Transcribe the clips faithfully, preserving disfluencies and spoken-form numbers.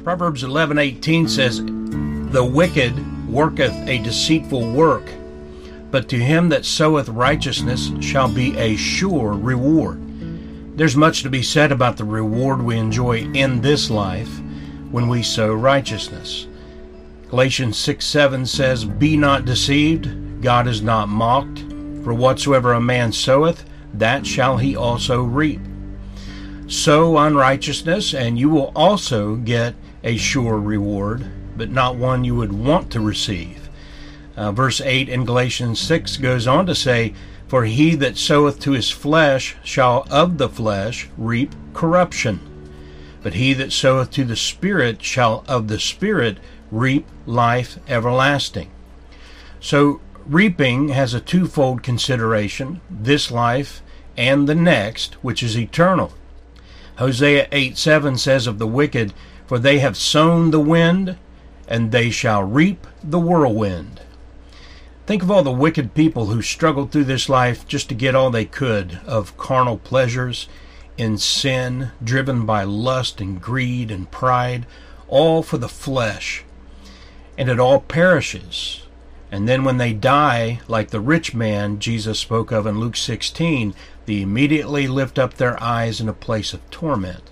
Proverbs eleven eighteen says, "The wicked worketh a deceitful work, but to him that soweth righteousness shall be a sure reward." There's much to be said about the reward we enjoy in this life when we sow righteousness. Galatians six seven says, "Be not deceived, God is not mocked, for whatsoever a man soweth, that shall he also reap." Sow unrighteousness, and you will also get a sure reward, but not one you would want to receive. Uh, verse eight in Galatians six goes on to say, "For he that soweth to his flesh shall of the flesh reap corruption, but he that soweth to the Spirit shall of the Spirit reap life everlasting." So reaping has a twofold consideration, this life and the next, which is eternal. Hosea eight seven says of the wicked, "For they have sown the wind, and they shall reap the whirlwind." Think of all the wicked people who struggled through this life just to get all they could of carnal pleasures, in sin, driven by lust and greed and pride, all for the flesh. And it all perishes. And then when they die, like the rich man Jesus spoke of in Luke sixteen, they immediately lift up their eyes in a place of torment.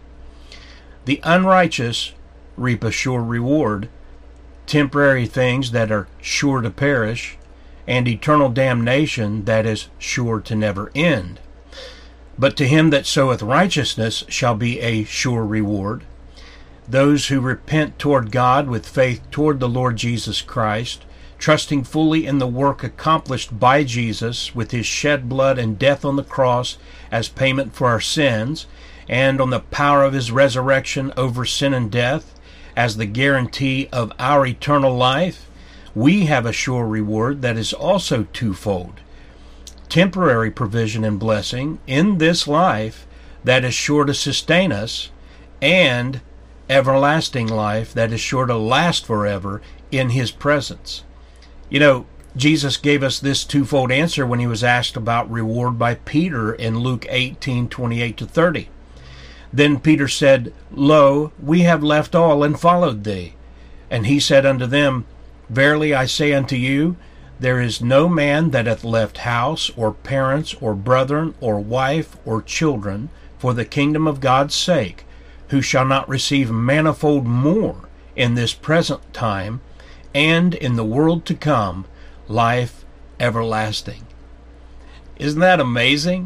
The unrighteous reap a sure reward, temporary things that are sure to perish, and eternal damnation that is sure to never end. But to him that soweth righteousness shall be a sure reward. Those who repent toward God with faith toward the Lord Jesus Christ, trusting fully in the work accomplished by Jesus with his shed blood and death on the cross as payment for our sins, and on the power of his resurrection over sin and death as the guarantee of our eternal life, we have a sure reward that is also twofold. Temporary provision and blessing in this life that is sure to sustain us, and everlasting life that is sure to last forever in his presence. You know, Jesus gave us this twofold answer when he was asked about reward by Peter in Luke eighteen twenty-eight to thirty. Then Peter said, "Lo, we have left all and followed thee." And he said unto them, "Verily I say unto you, there is no man that hath left house, or parents, or brethren, or wife, or children, for the kingdom of God's sake, who shall not receive manifold more in this present time, and in the world to come, life everlasting." Isn't that amazing?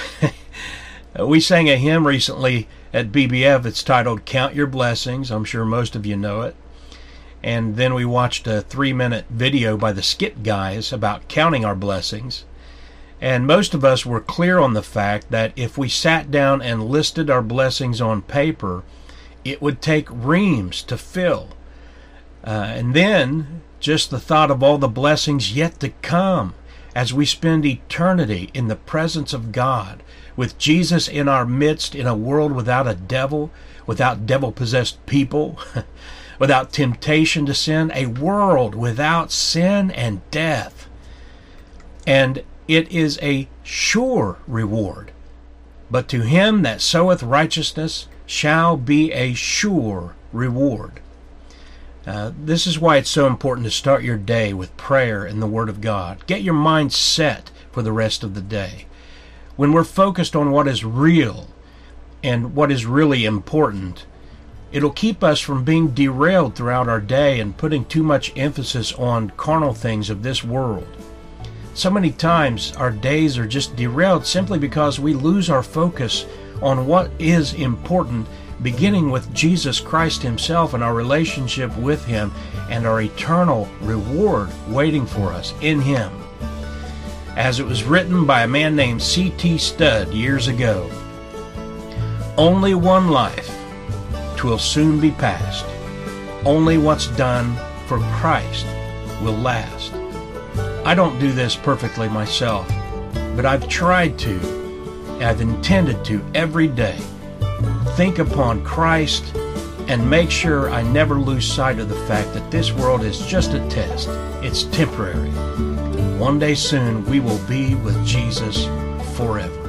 We sang a hymn recently at B B F. It's titled "Count Your Blessings." I'm sure most of you know it. And then we watched a three-minute video by the Skit Guys about counting our blessings. And most of us were clear on the fact that if we sat down and listed our blessings on paper, it would take reams to fill. Uh, and then just the thought of all the blessings yet to come as we spend eternity in the presence of God, with Jesus in our midst in a world without a devil, without devil-possessed people, without temptation to sin, a world without sin and death. And it is a sure reward. But to him that soweth righteousness shall be a sure reward. Uh, this is why it's so important to start your day with prayer and the Word of God. Get your mind set for the rest of the day. When we're focused on what is real and what is really important, it'll keep us from being derailed throughout our day and putting too much emphasis on carnal things of this world. So many times our days are just derailed simply because we lose our focus on what is important, beginning with Jesus Christ himself and our relationship with him and our eternal reward waiting for us in him. As it was written by a man named C T Studd years ago, "Only one life, 'twill soon be past. Only what's done for Christ will last." I don't do this perfectly myself, but I've tried to, I've intended to every day think upon Christ and make sure I never lose sight of the fact that this world is just a test. It's temporary. One day soon we will be with Jesus forever.